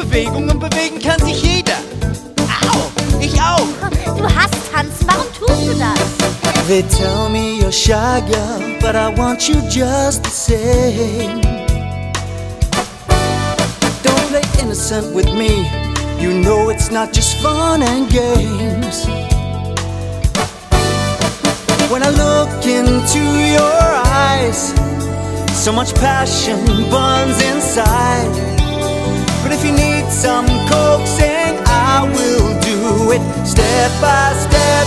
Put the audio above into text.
Bewegung und bewegen kann sich jeder. Au, ich auch. Du hasst tanzen, warum tust du das? They tell me you're shy, girl, but I want you just the same. Don't play innocent with me. You know it's not just fun and games. When I look into your eyes, so much passion burns inside. But if you need some coaxing, I will do it. Step by step,